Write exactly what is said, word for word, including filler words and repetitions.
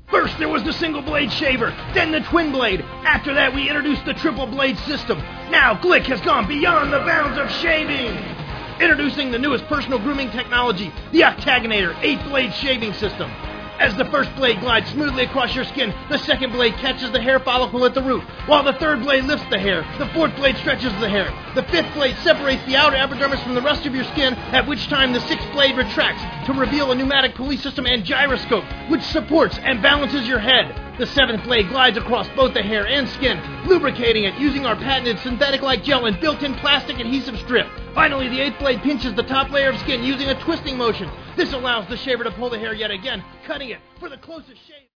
First there was the single blade shaver, then the twin blade. After that we introduced the triple blade system. Now Glick has gone beyond the bounds of shaving. Introducing the newest personal grooming technology, the Octagonator eight blade shaving system. As the first blade glides smoothly across your skin, the second blade catches the hair follicle at the root, while the third blade lifts the hair, the fourth blade stretches the hair, the fifth blade separates the outer epidermis from the rest of your skin, at which time the sixth blade retracts to reveal a pneumatic pulley system and gyroscope, which supports and balances your head. The seventh blade glides across both the hair and skin, lubricating it using our patented synthetic-like gel and built-in plastic adhesive strip. Finally, the eighth blade pinches the top layer of skin using a twisting motion. This allows the shaver to pull the hair yet again, cutting it for the closest shave.